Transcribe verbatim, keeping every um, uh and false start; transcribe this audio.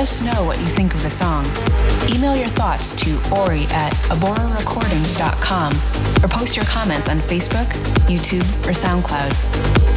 us know what you think of the songs. Email your thoughts to Ori at abora recordings dot com or post your comments on Facebook, YouTube, or SoundCloud.